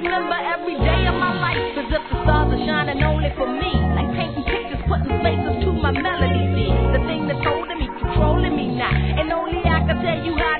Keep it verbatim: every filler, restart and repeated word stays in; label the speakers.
Speaker 1: remember every day of my life as if the stars are shining only for me. Like painting pictures, putting faces to my melody. See, the thing that's holding me, controlling me now. And only I can tell you how